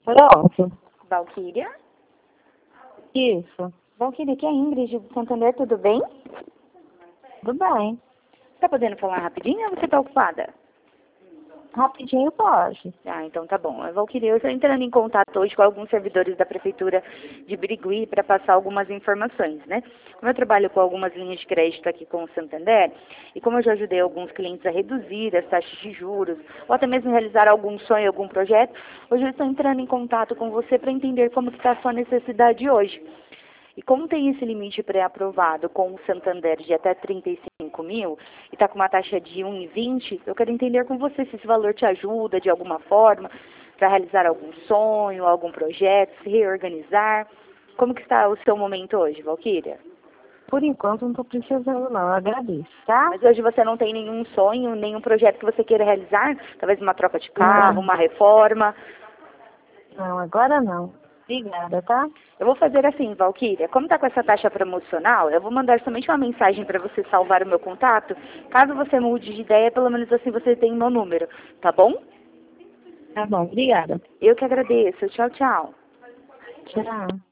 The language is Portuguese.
Pronto. Valquíria? Isso. Valquíria, aqui é a Ingrid do Santander, tudo bem? Tudo bem. Tá podendo falar rapidinho ou você tá ocupada? Rapidinho pode. Ah, então tá bom. Valquíria, eu estou entrando em contato hoje com alguns servidores da Prefeitura de Birigui para passar algumas informações, né? Como eu trabalho com algumas linhas de crédito aqui com o Santander, e como eu já ajudei alguns clientes a reduzir as taxas de juros, ou até mesmo realizar algum sonho, algum projeto, hoje eu estou entrando em contato com você para entender como está a sua necessidade hoje. E como tem esse limite pré-aprovado com o Santander de até 35 mil e está com uma taxa de 1,20, eu quero entender com você se esse valor te ajuda de alguma forma para realizar algum sonho, algum projeto, se reorganizar. Como que está o seu momento hoje, Valquíria? Por enquanto não estou precisando não, eu agradeço, tá? Mas hoje você não tem nenhum sonho, nenhum projeto que você queira realizar? Talvez uma troca de carro, uma reforma? Não, agora não. Obrigada, tá? Eu vou fazer assim, Valquíria, como está com essa taxa promocional, eu vou mandar somente uma mensagem para você salvar o meu contato. Caso você mude de ideia, pelo menos assim você tem o meu número, tá bom? Tá bom, obrigada. Eu que agradeço. Tchau, tchau. Tchau.